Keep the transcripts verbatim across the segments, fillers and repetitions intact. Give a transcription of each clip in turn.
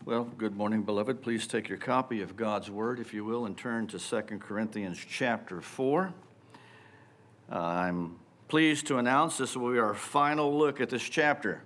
Well, good morning, beloved. Please take your copy of God's Word, if you will, and turn to Second Corinthians chapter four. Uh, I'm pleased to announce this will be our final look at this chapter.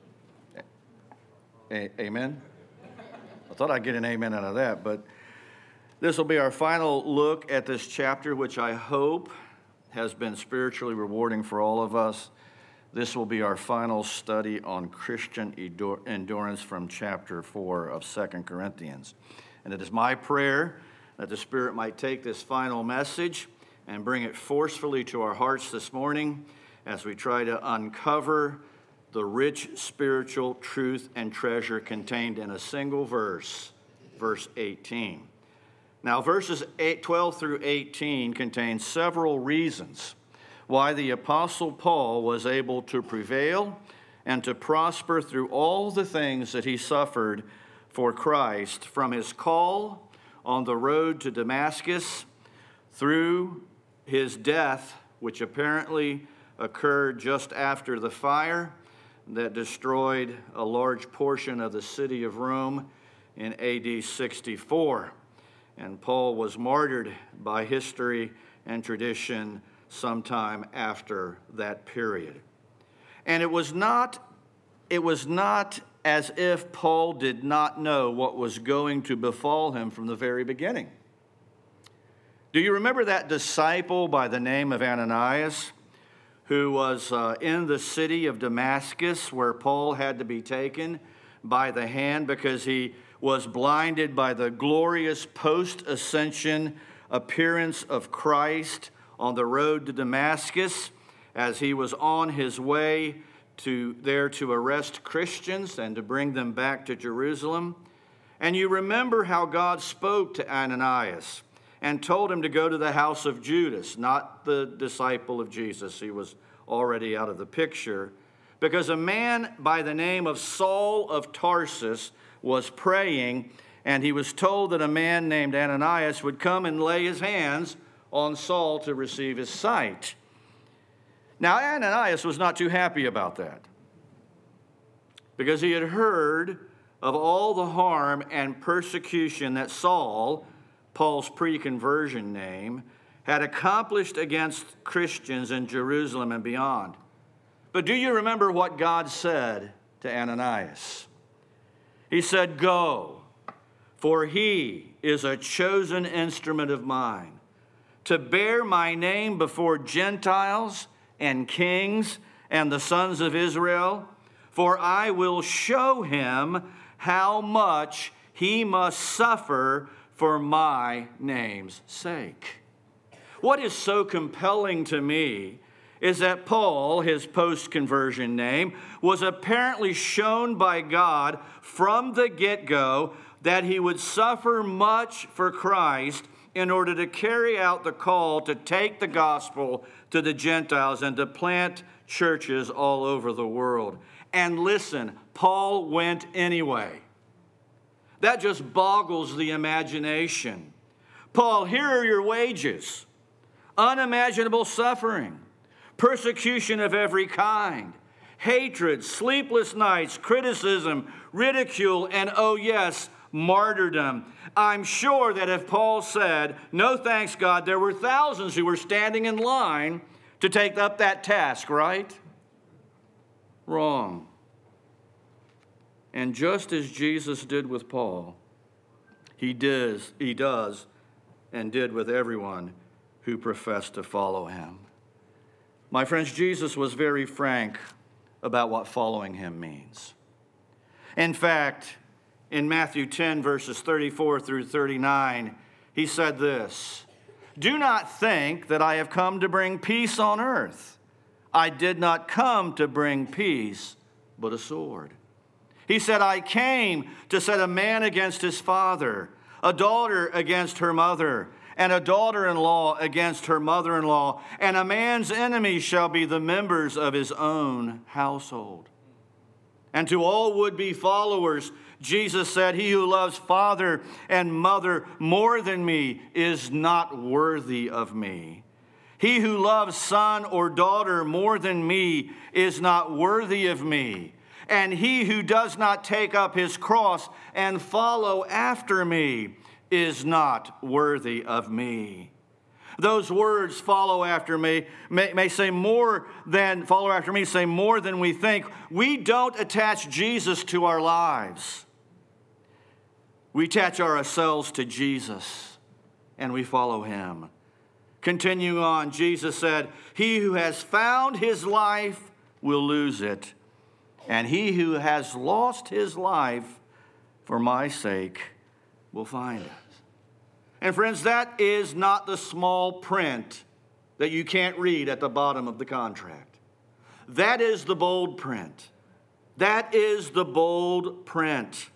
A- amen? I thought I'd get an amen out of that, but this will be our final look at this chapter, which I hope has been spiritually rewarding for all of us. This will be our final study on Christian endurance from chapter four of Second Corinthians. And it is my prayer that the Spirit might take this final message and bring it forcefully to our hearts this morning as we try to uncover the rich spiritual truth and treasure contained in a single verse, verse eighteen. Now, verses twelve through eighteen contain several reasons why the Apostle Paul was able to prevail and to prosper through all the things that he suffered for Christ, from his call on the road to Damascus through his death, which apparently occurred just after the fire that destroyed a large portion of the city of Rome in A D sixty-four. And Paul was martyred by history and tradition sometime after that period. And it was not, it was not as if Paul did not know what was going to befall him from the very beginning. Do you remember that disciple by the name of Ananias, who was uh, in the city of Damascus, where Paul had to be taken by the hand because he was blinded by the glorious post-ascension appearance of Christ on the road to Damascus, as he was on his way to there to arrest Christians and to bring them back to Jerusalem? And you remember how God spoke to Ananias and told him to go to the house of Judas, not the disciple of Jesus. He was already out of the picture, because a man by the name of Saul of Tarsus was praying, and he was told that a man named Ananias would come and lay his hands on Saul to receive his sight. Now, Ananias was not too happy about that, because he had heard of all the harm and persecution that Saul, Paul's pre-conversion name, had accomplished against Christians in Jerusalem and beyond. But do you remember what God said to Ananias? He said, "Go, for he is a chosen instrument of mine, to bear my name before Gentiles and kings and the sons of Israel, for I will show him how much he must suffer for my name's sake." What is so compelling to me is that Paul, his post-conversion name, was apparently shown by God from the get-go that he would suffer much for Christ in order to carry out the call to take the gospel to the Gentiles and to plant churches all over the world. And listen, Paul went anyway. That just boggles the imagination. Paul, here are your wages: unimaginable suffering, persecution of every kind, hatred, sleepless nights, criticism, ridicule, and oh yes, martyrdom. I'm sure that if Paul said, "No thanks, God," there were thousands who were standing in line to take up that task, right? Wrong. And just as Jesus did with Paul, he does, he does and did with everyone who professed to follow him. My friends, Jesus was very frank about what following him means. In fact, in Matthew ten, verses thirty-four through thirty-nine, he said this: "Do not think that I have come to bring peace on earth. I did not come to bring peace, but a sword." He said, "I came to set a man against his father, a daughter against her mother, and a daughter-in-law against her mother-in-law, and a man's enemies shall be the members of his own household." And to all would-be followers, Jesus said, "He who loves father and mother more than me is not worthy of me. He who loves son or daughter more than me is not worthy of me. And he who does not take up his cross and follow after me is not worthy of me. Those words, follow after me, may, may say more than, follow after me, say more than we think. We don't attach Jesus to our lives. We attach ourselves to Jesus, and we follow him. Continuing on, Jesus said, he who has found his life will lose it, and he who has lost his life for my sake will find it. And friends, that is not the small print that you can't read at the bottom of the contract. That is the bold print. That is the bold print.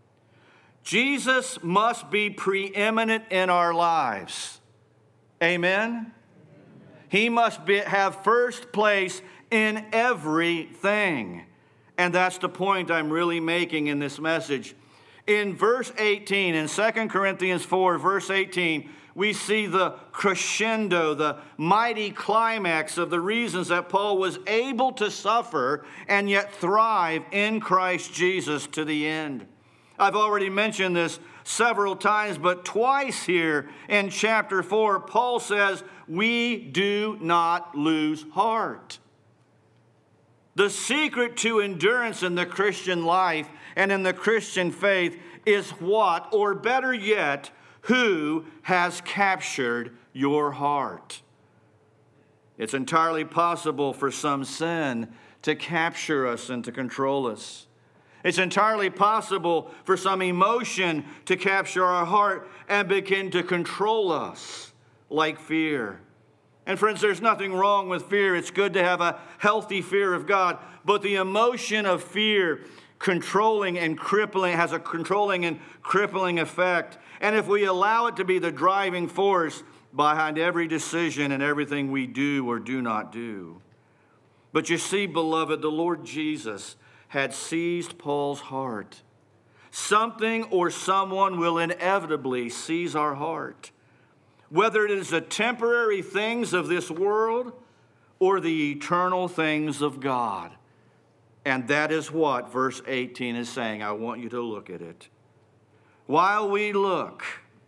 Jesus must be preeminent in our lives. Amen? He must be, have first place in everything. And that's the point I'm really making in this message. In verse eighteen, in Second Corinthians four, verse eighteen, we see the crescendo, the mighty climax of the reasons that Paul was able to suffer and yet thrive in Christ Jesus to the end. I've already mentioned this several times, but twice here in chapter four, Paul says, we do not lose heart. The secret to endurance in the Christian life and in the Christian faith is what, or better yet, who has captured your heart? It's entirely possible for some sin to capture us and to control us. It's entirely possible for some emotion to capture our heart and begin to control us, like fear. And friends, there's nothing wrong with fear. It's good to have a healthy fear of God. But the emotion of fear controlling and crippling has a controlling and crippling effect. And if we allow it to be the driving force behind every decision and everything we do or do not do. But you see, beloved, the Lord Jesus had seized Paul's heart. Something or someone will inevitably seize our heart. Whether it is the temporary things of this world or the eternal things of God. And that is what verse eighteen is saying. I want you to look at it. While we look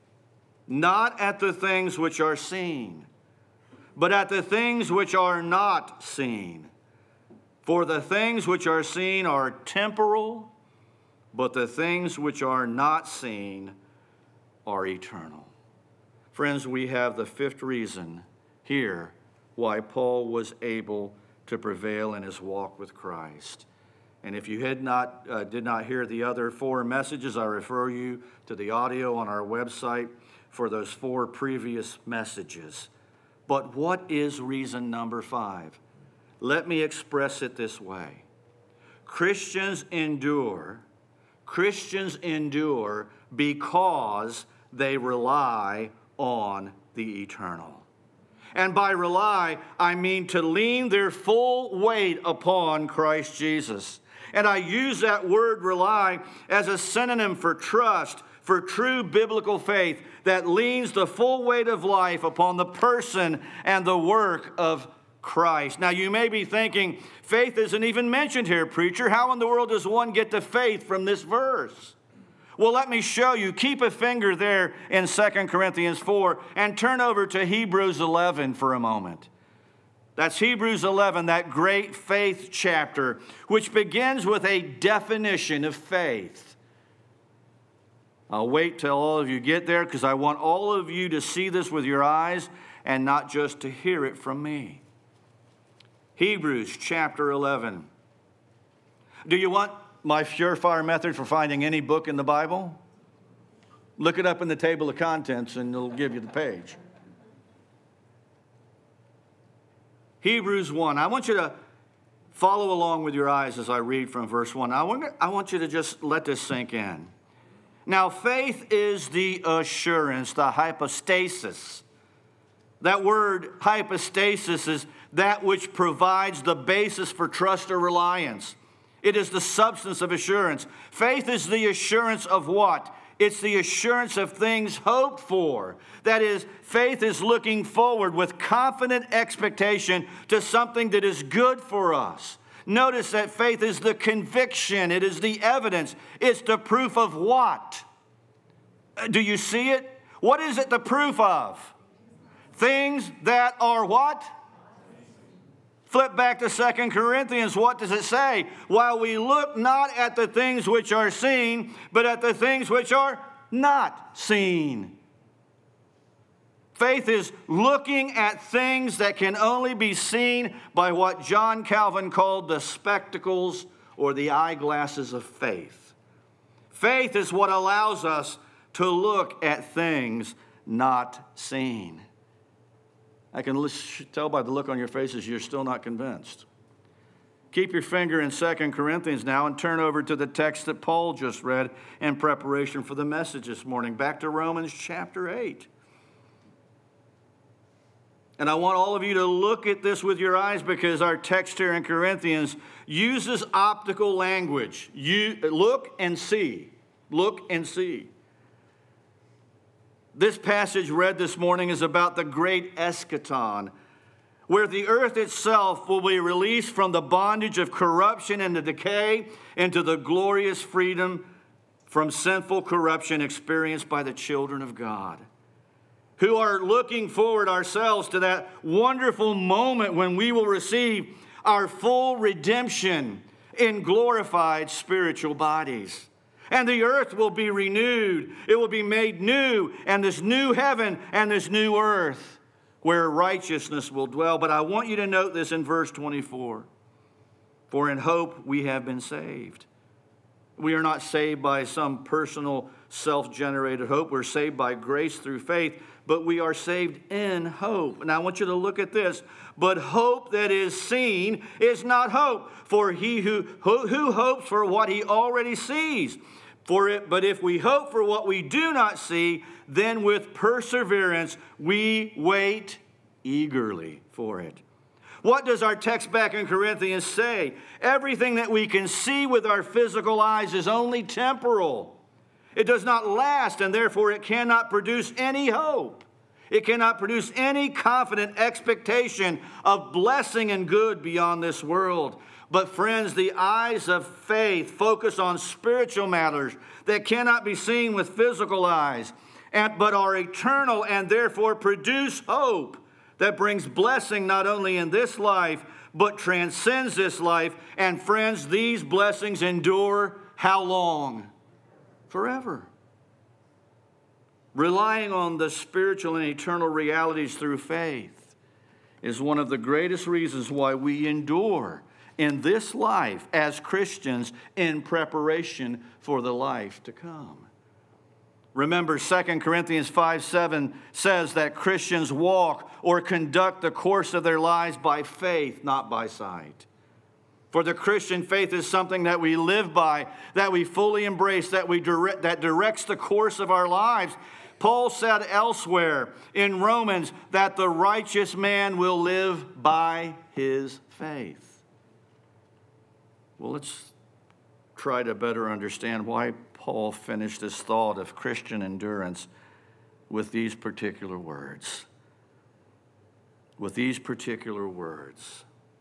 not at the things which are seen, but at the things which are not seen. For the things which are seen are temporal, but the things which are not seen are eternal. Friends, we have the fifth reason here why Paul was able to prevail in his walk with Christ. And if you had not, uh, did not hear the other four messages, I refer you to the audio on our website for those four previous messages. But what is reason number five? Let me express it this way. Christians endure, Christians endure because they rely on the eternal. And by rely, I mean to lean their full weight upon Christ Jesus. And I use that word rely as a synonym for trust, for true biblical faith that leans the full weight of life upon the person and the work of Christ. Now you may be thinking, faith isn't even mentioned here, preacher. How in the world does one get to faith from this verse? Well, let me show you. Keep a finger there in Second Corinthians four and turn over to Hebrews eleven for a moment. That's Hebrews eleven, that great faith chapter, which begins with a definition of faith. I'll wait till all of you get there because I want all of you to see this with your eyes and not just to hear it from me. Hebrews chapter eleven. Do you want my surefire method for finding any book in the Bible? Look it up in the table of contents and it'll give you the page. Hebrews one. I want you to follow along with your eyes as I read from verse one. I want, I want you to just let this sink in. Now, faith is the assurance, the hypostasis. That word hypostasis is that which provides the basis for trust or reliance. It is the substance of assurance. Faith is the assurance of what? It's the assurance of things hoped for. That is, faith is looking forward with confident expectation to something that is good for us. Notice that faith is the conviction. It is the evidence. It's the proof of what? Do you see it? What is it the proof of? Things that are what? Flip back to Second Corinthians. What does it say? While we look not at the things which are seen, but at the things which are not seen. Faith is looking at things that can only be seen by what John Calvin called the spectacles or the eyeglasses of faith. Faith is what allows us to look at things not seen. I can tell by the look on your faces you're still not convinced. Keep your finger in Second Corinthians now and turn over to the text that Paul just read in preparation for the message this morning. Back to Romans chapter eight. And I want all of you to look at this with your eyes because our text here in Corinthians uses optical language. You look and see. Look and see. This passage read this morning is about the great eschaton, where the earth itself will be released from the bondage of corruption and the decay into the glorious freedom from sinful corruption experienced by the children of God, who are looking forward ourselves to that wonderful moment when we will receive our full redemption in glorified spiritual bodies. And the earth will be renewed. It will be made new, and this new heaven and this new earth where righteousness will dwell. But I want you to note this in verse twenty-four. For in hope we have been saved. We are not saved by some personal self-generated hope. We're saved by grace through faith, but we are saved in hope. And I want you to look at this. But hope that is seen is not hope, for he who, who, who hopes for what he already sees. For it, but if we hope for what we do not see, then with perseverance we wait eagerly for it. What does our text back in Corinthians say? Everything that we can see with our physical eyes is only temporal. It does not last, and therefore it cannot produce any hope. It cannot produce any confident expectation of blessing and good beyond this world. But friends, the eyes of faith focus on spiritual matters that cannot be seen with physical eyes, and, but are eternal and therefore produce hope that brings blessing not only in this life, but transcends this life. And friends, these blessings endure how long? Forever. Relying on the spiritual and eternal realities through faith is one of the greatest reasons why we endure in this life as Christians in preparation for the life to come. Remember, Second Corinthians five seven says that Christians walk or conduct the course of their lives by faith, not by sight. For the Christian faith is something that we live by, that we fully embrace, that we direct, that directs the course of our lives. Paul said elsewhere in Romans that the righteous man will live by his faith. Well, let's try to better understand why Paul finished his thought of Christian endurance with these particular words. With these particular words.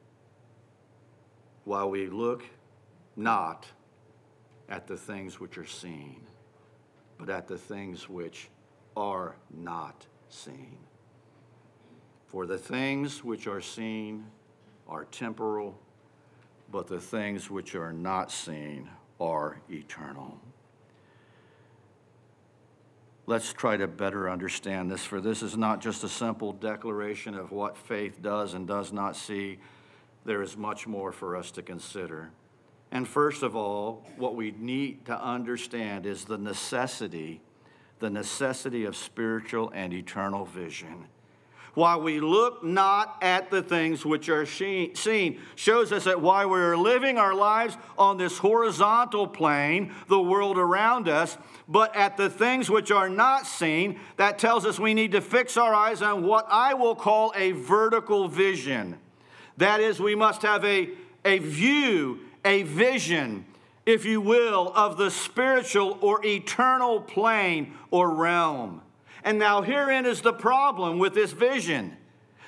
While we look not at the things which are seen, but at the things which are not seen. For the things which are seen are temporal, but the things which are not seen are eternal. Let's try to better understand this, for this is not just a simple declaration of what faith does and does not see. There is much more for us to consider. And first of all, what we need to understand is the necessity, the necessity of spiritual and eternal vision. While we look not at the things which are seen, shows us that while we're living our lives on this horizontal plane, the world around us, but at the things which are not seen, that tells us we need to fix our eyes on what I will call a vertical vision. That is, we must have a, a view, a vision, if you will, of the spiritual or eternal plane or realm. And now herein is the problem with this vision.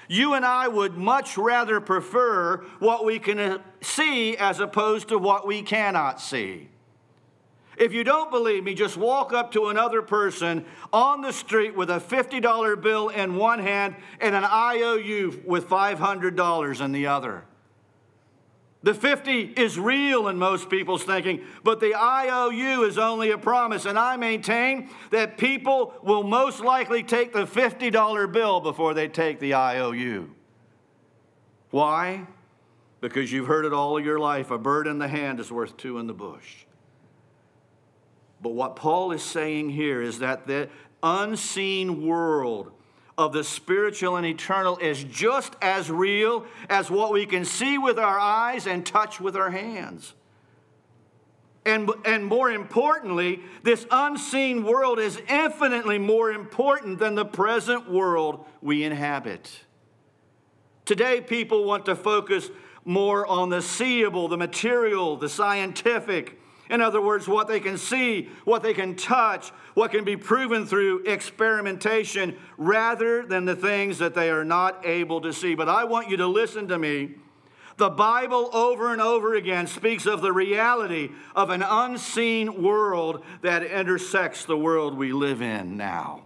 You and I would much rather prefer what we can see as opposed to what we cannot see. If you don't believe me, just walk up to another person on the street with a fifty dollar bill in one hand and an I O U with five hundred dollars in the other. The fifty is real in most people's thinking, but the I O U is only a promise. And I maintain that people will most likely take the fifty dollar bill before they take the I O U. Why? Because you've heard it all your life. A bird in the hand is worth two in the bush. But what Paul is saying here is that the unseen world of the spiritual and eternal is just as real as what we can see with our eyes and touch with our hands. And, and more importantly, this unseen world is infinitely more important than the present world we inhabit. Today, people want to focus more on the seeable, the material, the scientific. In other words, what they can see, what they can touch, what can be proven through experimentation, rather than the things that they are not able to see. But I want you to listen to me. The Bible over and over again speaks of the reality of an unseen world that intersects the world we live in now.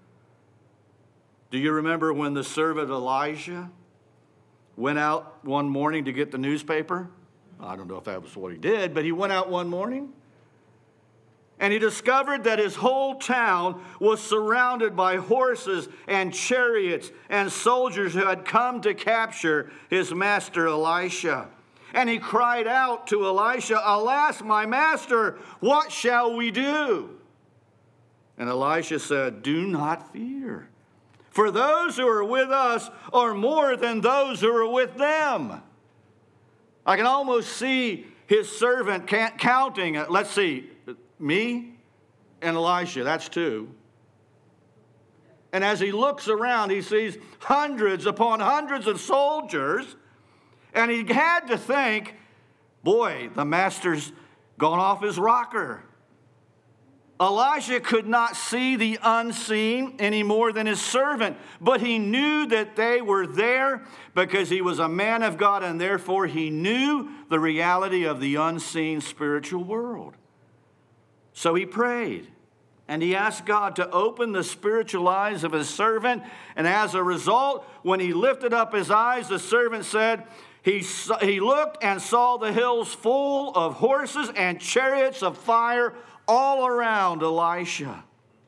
Do you remember when the servant Elijah went out one morning to get the newspaper? I don't know if that was what he did, but he went out one morning and he discovered that his whole town was surrounded by horses and chariots and soldiers who had come to capture his master Elisha. And he cried out to Elisha, "Alas, my master, what shall we do?" And Elisha said, "Do not fear, for those who are with us are more than those who are with them." I can almost see his servant counting, let's see, me and Elisha, that's two. And as he looks around, he sees hundreds upon hundreds of soldiers. And he had to think, boy, the master's gone off his rocker. Elijah could not see the unseen any more than his servant, but he knew that they were there because he was a man of God, and therefore he knew the reality of the unseen spiritual world. So he prayed, and he asked God to open the spiritual eyes of his servant, and as a result, when he lifted up his eyes, the servant said, He, he looked and saw the hills full of horses and chariots of fire all around Elisha.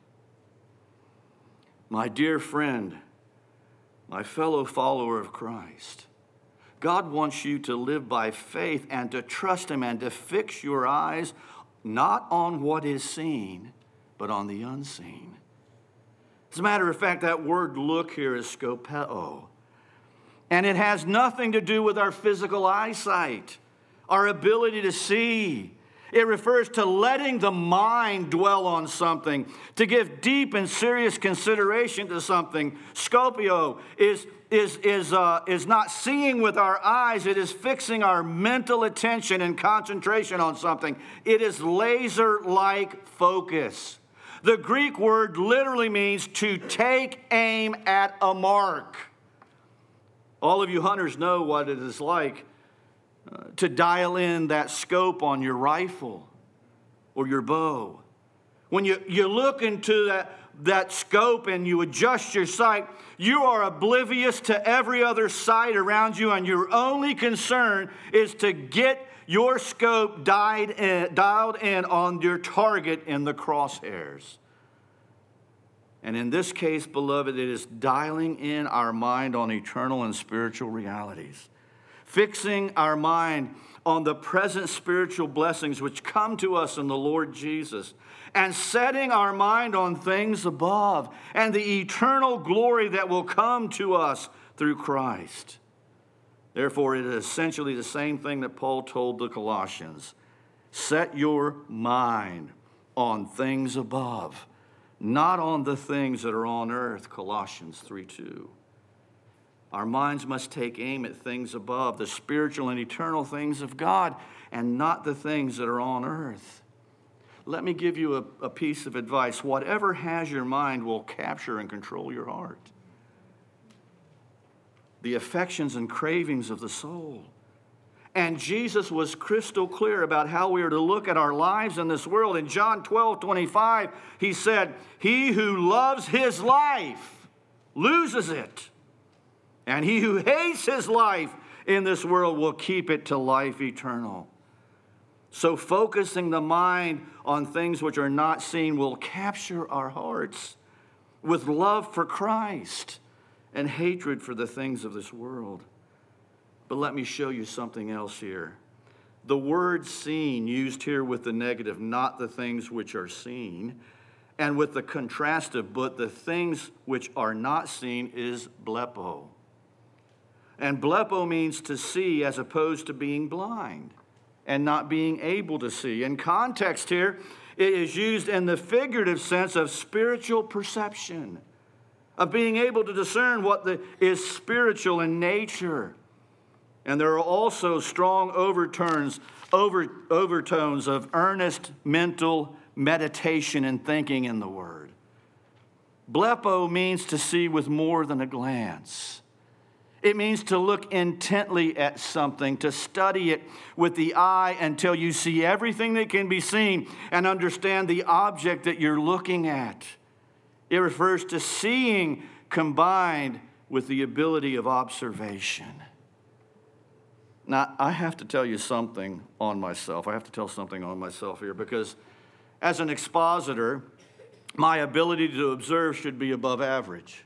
My dear friend, my fellow follower of Christ, God wants you to live by faith and to trust Him and to fix your eyes not on what is seen, but on the unseen. As a matter of fact, that word look here is skopeo. And it has nothing to do with our physical eyesight, our ability to see. It refers to letting the mind dwell on something, to give deep and serious consideration to something. Scopio is, is, is, uh, is not seeing with our eyes. It is fixing our mental attention and concentration on something. It is laser-like focus. The Greek word literally means to take aim at a mark. All of you hunters know what it is like uh, to dial in that scope on your rifle or your bow. When you, you look into that, that scope and you adjust your sight, you are oblivious to every other sight around you, and your only concern is to get your scope dialed in, dialed in on your target in the crosshairs. And in this case, beloved, it is dialing in our mind on eternal and spiritual realities, fixing our mind on the present spiritual blessings which come to us in the Lord Jesus, and setting our mind on things above and the eternal glory that will come to us through Christ. Therefore, it is essentially the same thing that Paul told the Colossians. Set your mind on things above, not on the things that are on earth, Colossians three two. Our minds must take aim at things above, the spiritual and eternal things of God, and not the things that are on earth. Let me give you a, a piece of advice. Whatever has your mind will capture and control your heart. the affections and cravings of the soul. And Jesus was crystal clear about how we are to look at our lives in this world. In John twelve twenty-five, he said, "He who loves his life loses it. And he who hates his life in this world will keep it to life eternal." So focusing the mind on things which are not seen will capture our hearts with love for Christ and hatred for the things of this world. But let me show you something else here. The word seen used here with the negative, not the things which are seen, and with the contrastive, but the things which are not seen, is blepo. And blepo means to see as opposed to being blind and not being able to see. In context here, it is used in the figurative sense of spiritual perception, of being able to discern what the, is spiritual in nature. And there are also strong overtones, over, overtones of earnest mental meditation and thinking in the Word. Blepo means to see with more than a glance. It means to look intently at something, to study it with the eye until you see everything that can be seen and understand the object that you're looking at. It refers to seeing combined with the ability of observation. Now, I have to tell you something on myself. I have to tell something on myself here because as an expositor, my ability to observe should be above average.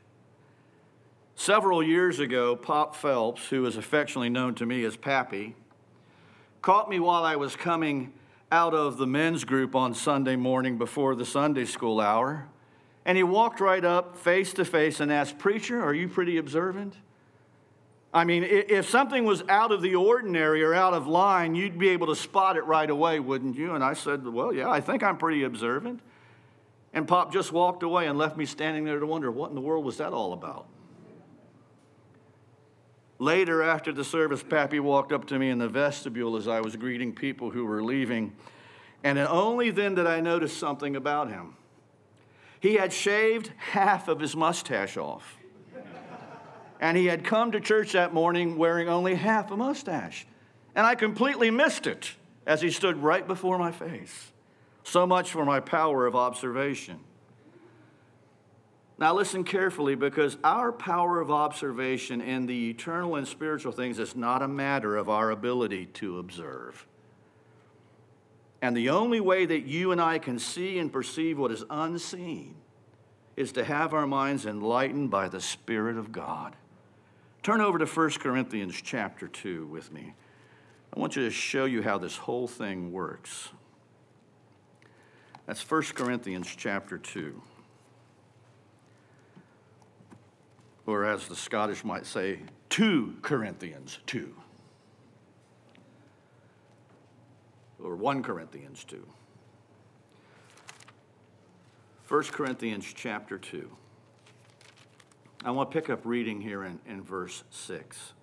Several years ago, Pop Phelps, who is affectionately known to me as Pappy, caught me while I was coming out of the men's group on Sunday morning before the Sunday school hour, and he walked right up face to face and asked, "Preacher, are you pretty observant?" I mean, if something was out of the ordinary or out of line, you'd be able to spot it right away, wouldn't you? And I said, "Well, yeah, I think I'm pretty observant." And Pop just walked away and left me standing there to wonder, what in the world was that all about? Later, after the service, Pappy walked up to me in the vestibule as I was greeting people who were leaving. And only then did I notice something about him. He had shaved half of his mustache off. And he had come to church that morning wearing only half a mustache. And I completely missed it as he stood right before my face. So much for my power of observation. Now listen carefully, because our power of observation in the eternal and spiritual things is not a matter of our ability to observe. And the only way that you and I can see and perceive what is unseen is to have our minds enlightened by the Spirit of God. Turn over to First Corinthians chapter two with me. I want you to show you how this whole thing works. That's First Corinthians chapter two. Or as the Scottish might say, two Corinthians two. Or First Corinthians two. First Corinthians chapter two. I want to pick up reading here in, in verse six.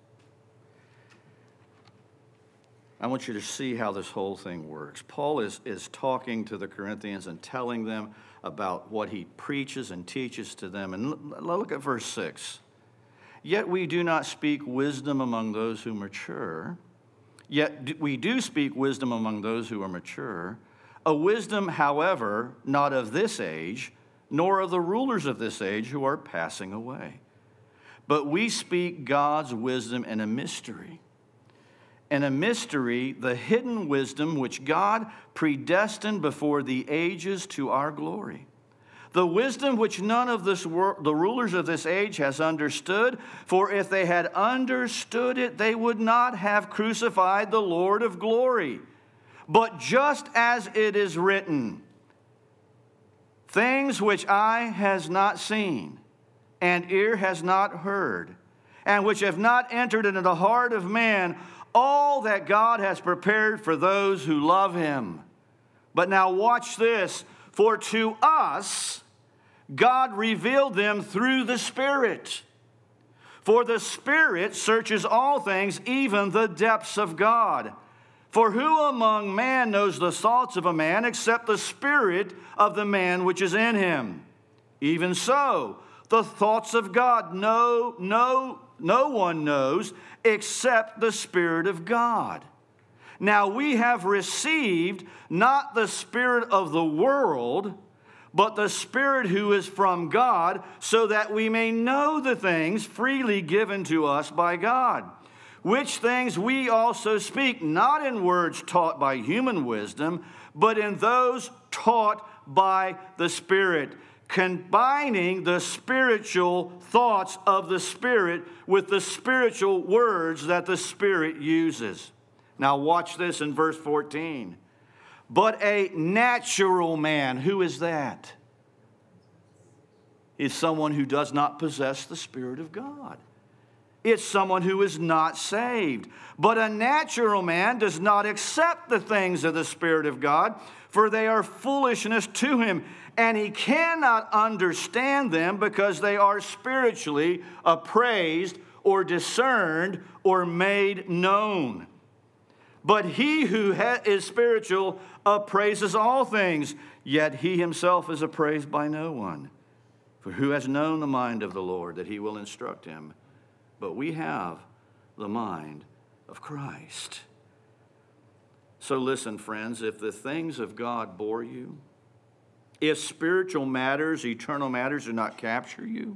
I want you to see how this whole thing works. Paul is, is talking to the Corinthians and telling them about what he preaches and teaches to them. And look at verse six. "Yet we do not speak wisdom among those who mature. Yet we do speak wisdom among those who are mature. A wisdom, however, not of this age, nor of the rulers of this age who are passing away. But we speak God's wisdom in a mystery. In a mystery, the hidden wisdom which God predestined before the ages to our glory. The wisdom which none of this wor- the rulers of this age has understood, for if they had understood it, they would not have crucified the Lord of glory. But just as it is written, things which eye has not seen, and ear has not heard, and which have not entered into the heart of man, all that God has prepared for those who love him. But now watch this. For to us, God revealed them through the Spirit. For the Spirit searches all things, even the depths of God. For who among man knows the thoughts of a man except the spirit of the man which is in him? Even so, the thoughts of God. No, no, no one knows except the Spirit of God. Now we have received not the spirit of the world, but the Spirit who is from God, so that we may know the things freely given to us by God, which things we also speak, not in words taught by human wisdom, but in those taught by the Spirit, combining the spiritual thoughts of the Spirit with the spiritual words that the Spirit uses. Now watch this in verse fourteen. But a natural man, who is that? Is someone who does not possess the Spirit of God. It's someone who is not saved. But a natural man does not accept the things of the Spirit of God, for they are foolishness to him, and he cannot understand them because they are spiritually appraised or discerned or made known. But he who is spiritual appraises all things, yet he himself is appraised by no one. For who has known the mind of the Lord, that he will instruct him? But we have the mind of Christ. So listen, friends, if the things of God bore you, if spiritual matters, eternal matters do not capture you,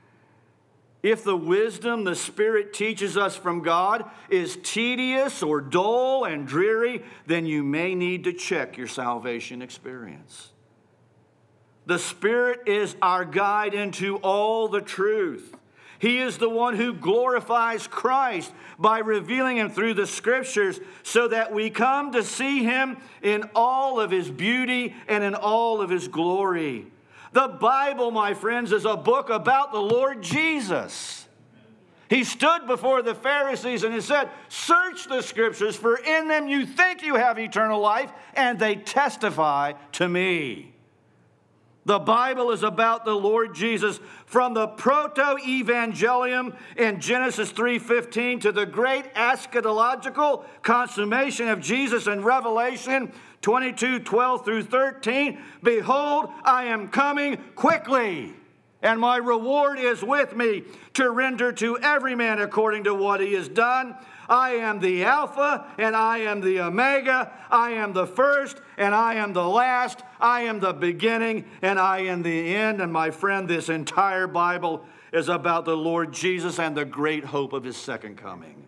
if the wisdom the Spirit teaches us from God is tedious or dull and dreary, then you may need to check your salvation experience. The Spirit is our guide into all the truth. He is the one who glorifies Christ by revealing Him through the Scriptures so that we come to see Him in all of His beauty and in all of His glory. The Bible, my friends, is a book about the Lord Jesus. He stood before the Pharisees and he said, "Search the Scriptures, for in them you think you have eternal life, and they testify to me." The Bible is about the Lord Jesus, from the proto-evangelium in Genesis three fifteen to the great eschatological consummation of Jesus in Revelation twenty-two twelve through thirteen. Behold, I am coming quickly, and my reward is with me to render to every man according to what he has done. I am the Alpha and I am the Omega. I am the first and I am the last. I am the beginning and I am the end. And my friend, this entire Bible is about the Lord Jesus and the great hope of His second coming.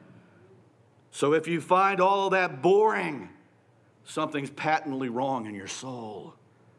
So if you find all of that boring, something's patently wrong in your soul.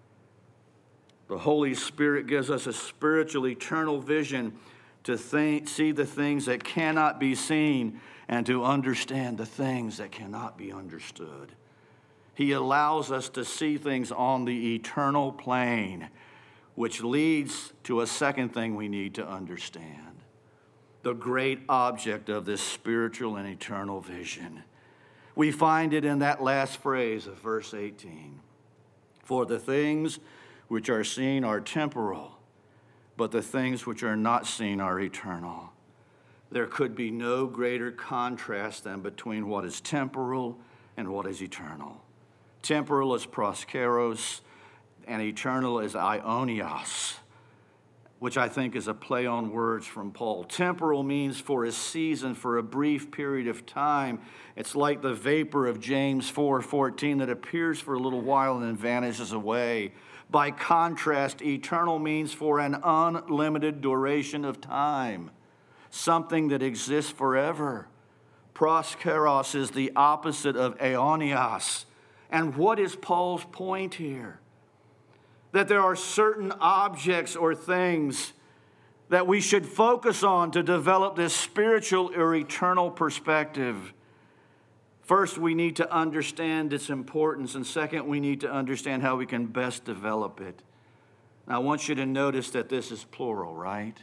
The Holy Spirit gives us a spiritual, eternal vision to think, see the things that cannot be seen and to understand the things that cannot be understood. He allows us to see things on the eternal plane, which leads to a second thing we need to understand: the great object of this spiritual and eternal vision. We find it in that last phrase of verse eighteen. For the things which are seen are temporal, but the things which are not seen are eternal. There could be no greater contrast than between what is temporal and what is eternal. Temporal is proskeros, and eternal is aionios, which I think is a play on words from Paul. Temporal means for a season, for a brief period of time. It's like the vapor of James four fourteen that appears for a little while and then vanishes away. By contrast, eternal means for an unlimited duration of time, something that exists forever. Proskeros is the opposite of aionios. And what is Paul's point here? That there are certain objects or things that we should focus on to develop this spiritual or eternal perspective. First, we need to understand its importance, and second, we need to understand how we can best develop it. Now, I want you to notice that this is plural, right?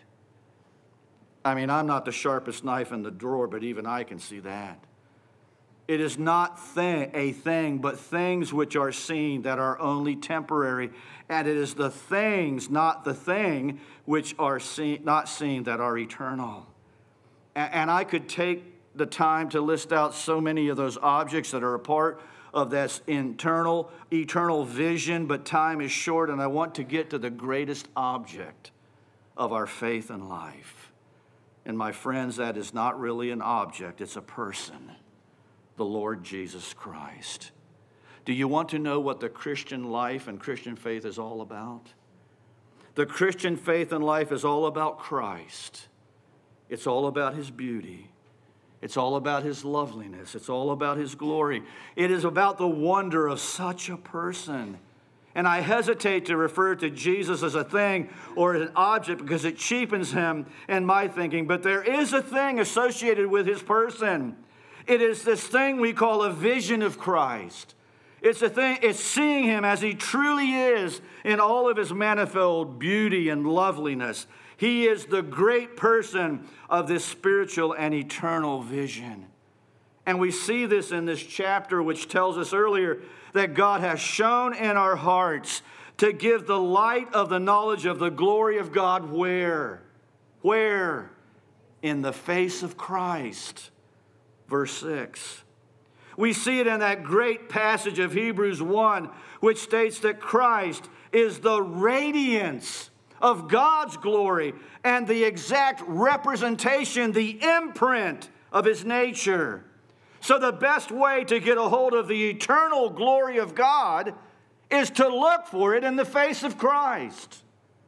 I mean, I'm not the sharpest knife in the drawer, but even I can see that. It is not thing, a thing, but things which are seen that are only temporary. And it is the things, not the thing, which are seen, not seen that are eternal. And, and I could take the time to list out so many of those objects that are a part of this internal, eternal vision, but time is short, and I want to get to the greatest object of our faith and life. And my friends, that is not really an object, it's a person, the Lord Jesus Christ. Do you want to know what the Christian life and Christian faith is all about? The Christian faith and life is all about Christ. It's all about his beauty. It's all about his loveliness. It's all about his glory. It is about the wonder of such a person. And I hesitate to refer to Jesus as a thing or as an object because it cheapens him in my thinking. But there is a thing associated with his person. It is this thing we call a vision of Christ. It's a thing, it's seeing him as he truly is in all of his manifold beauty and loveliness. He is the great person of this spiritual and eternal vision. And we see this in this chapter, which tells us earlier that God has shown in our hearts to give the light of the knowledge of the glory of God where? Where? In the face of Christ. Verse six. We see it in that great passage of Hebrews one, which states that Christ is the radiance of God's glory and the exact representation, the imprint of his nature. So the best way to get a hold of the eternal glory of God is to look for it in the face of Christ.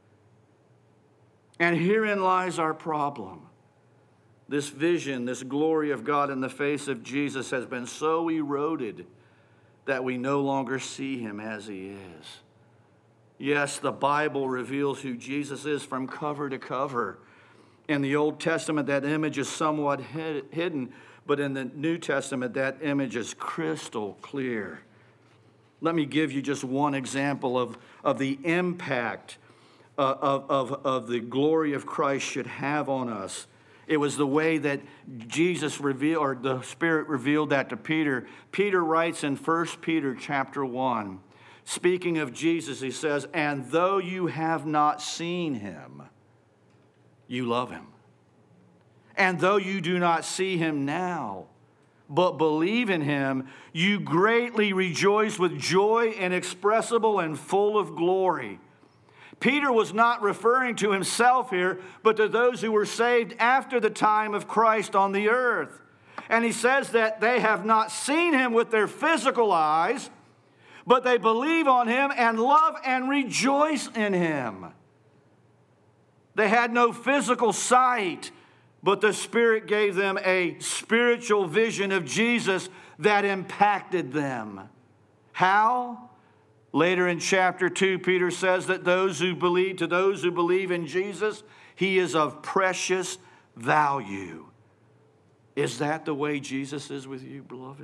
And herein lies our problem. This vision, this glory of God in the face of Jesus has been so eroded that we no longer see him as he is. Yes, the Bible reveals who Jesus is from cover to cover. In the Old Testament, that image is somewhat hid- hidden, but in the New Testament, that image is crystal clear. Let me give you just one example of, of the impact uh, of, of, of the glory of Christ should have on us. It was the way that Jesus revealed, or the Spirit revealed that to Peter. Peter writes in First Peter chapter one, speaking of Jesus, he says, "And though you have not seen him, you love him. And though you do not see him now, but believe in him, you greatly rejoice with joy inexpressible and full of glory." Peter was not referring to himself here, but to those who were saved after the time of Christ on the earth. And he says that they have not seen him with their physical eyes, but they believe on him and love and rejoice in him. They had no physical sight, but the Spirit gave them a spiritual vision of Jesus that impacted them. How? Later in chapter two, Peter says that those who believe, to those who believe in Jesus, he is of precious value. Is that the way Jesus is with you, beloved?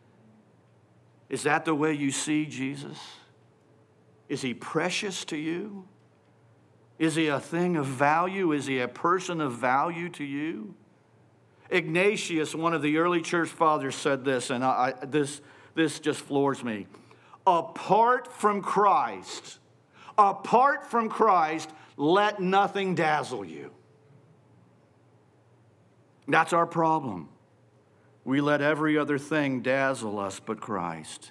Is that the way you see Jesus? Is he precious to you? Is he a thing of value? Is he a person of value to you? Ignatius, one of the early church fathers, said this, and I, this, this just floors me. Apart from Christ, apart from Christ, let nothing dazzle you. That's our problem. We let every other thing dazzle us but Christ.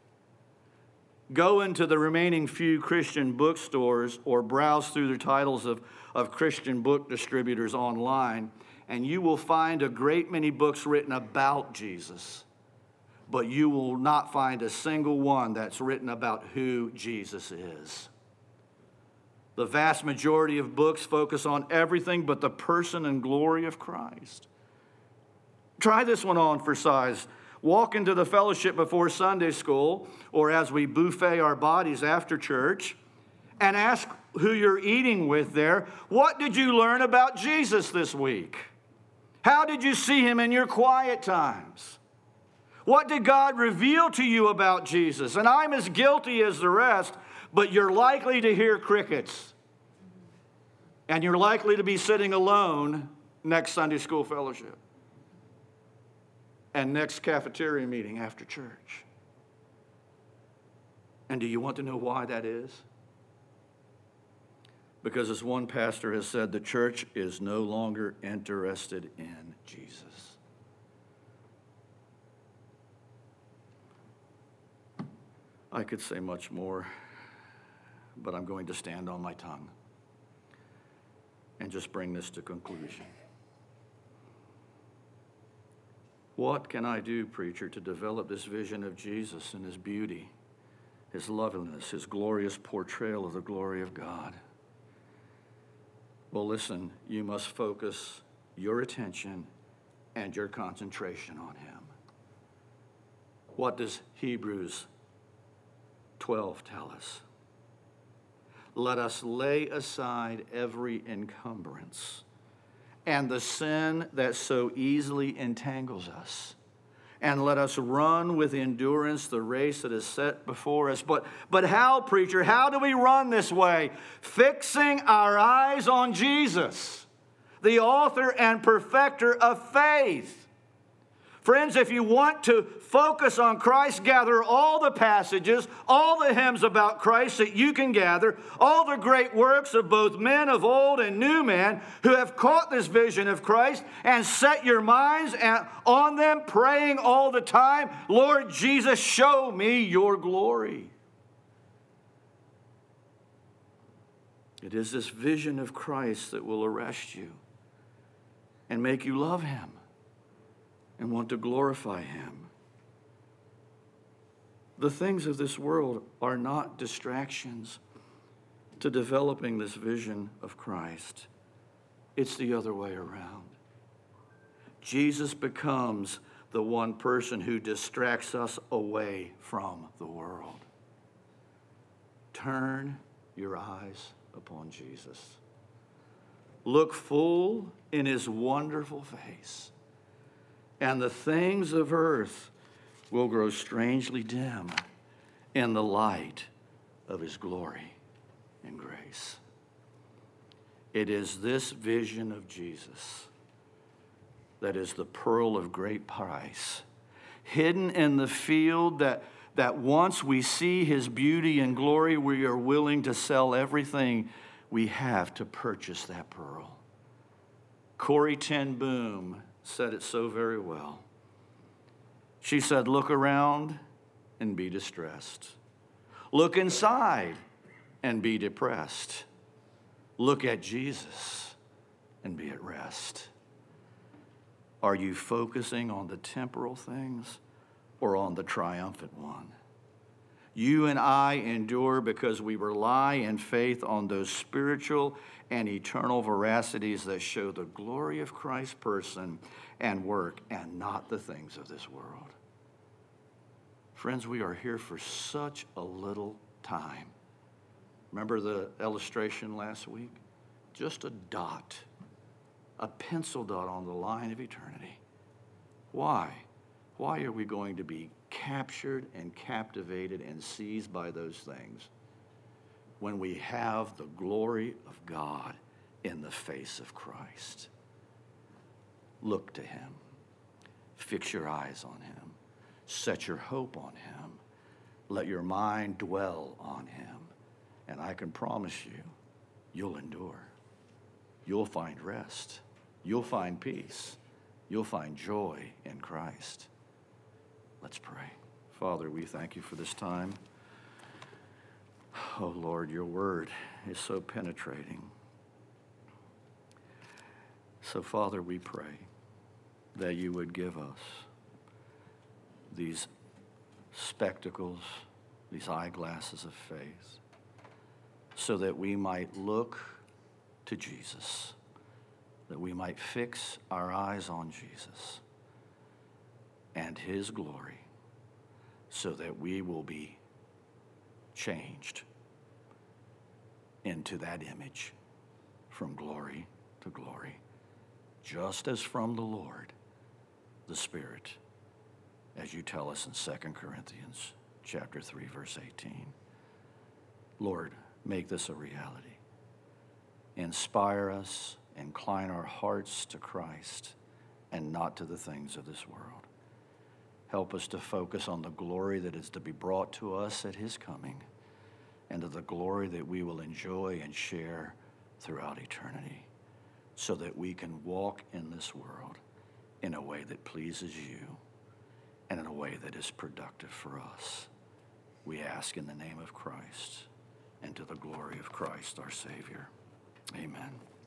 Go into the remaining few Christian bookstores or browse through the titles of, of Christian book distributors online, and you will find a great many books written about Jesus. But you will not find a single one that's written about who Jesus is. The vast majority of books focus on everything but the person and glory of Christ. Try this one on for size. Walk into the fellowship before Sunday school, or as we buffet our bodies after church, and ask who you're eating with there, what did you learn about Jesus this week? How did you see him in your quiet times? What did God reveal to you about Jesus? And I'm as guilty as the rest, but you're likely to hear crickets. And you're likely to be sitting alone next Sunday school fellowship and next cafeteria meeting after church. And do you want to know why that is? Because as one pastor has said, the church is no longer interested in Jesus. I could say much more, but I'm going to stand on my tongue. and just bring this to conclusion. What can I do, preacher, to develop this vision of Jesus and his beauty, his loveliness, his glorious portrayal of the glory of God? Well, listen, you must focus your attention and your concentration on him. What does Hebrews twelve tell us? Let us lay aside every encumbrance and the sin that so easily entangles us, and let us run with endurance the race that is set before us. But, but how, preacher? How do we run this way? Fixing our eyes on Jesus, the author and perfecter of faith. Friends, if you want to focus on Christ, gather all the passages, all the hymns about Christ that you can gather, all the great works of both men of old and new men who have caught this vision of Christ, and set your minds on them, praying all the time, Lord Jesus, show me your glory. It is this vision of Christ that will arrest you and make you love him and want to glorify him. The things of this world are not distractions to developing this vision of Christ. It's the other way around. Jesus becomes the one person who distracts us away from the world. Turn your eyes upon Jesus. Look full in his wonderful face, and the things of earth will grow strangely dim in the light of his glory and grace. It is this vision of Jesus that is the pearl of great price, hidden in the field that, that once we see his beauty and glory, we are willing to sell everything we have to purchase that pearl. Corrie ten Boom said it so very well. She said, look around and be distressed. Look inside and be depressed. Look at Jesus and be at rest. Are you focusing on the temporal things or on the triumphant one? You and I endure because we rely in faith on those spiritual and eternal veracities that show the glory of Christ's person and work, and not the things of this world. Friends, we are here for such a little time. Remember the illustration last week? Just a dot, a pencil dot on the line of eternity. Why? Why are we going to be captured and captivated and seized by those things when we have the glory of God in the face of Christ? Look to him. Fix your eyes on him. Set your hope on him. Let your mind dwell on him. And I can promise you, you'll endure. You'll find rest. You'll find peace. You'll find joy in Christ. Let's pray. Father, we thank you for this time. Oh, Lord, your word is so penetrating. So, Father, we pray that you would give us these spectacles, these eyeglasses of faith, so that we might look to Jesus, that we might fix our eyes on Jesus and his glory, so that we will be changed into that image from glory to glory, just as from the Lord, the Spirit, as you tell us in Second Corinthians chapter three, verse eighteen. Lord, make this a reality. Inspire us, incline our hearts to Christ and not to the things of this world. Help us to focus on the glory that is to be brought to us at his coming, and to the glory that we will enjoy and share throughout eternity, so that we can walk in this world in a way that pleases you and in a way that is productive for us. We ask in the name of Christ and to the glory of Christ our Savior. Amen.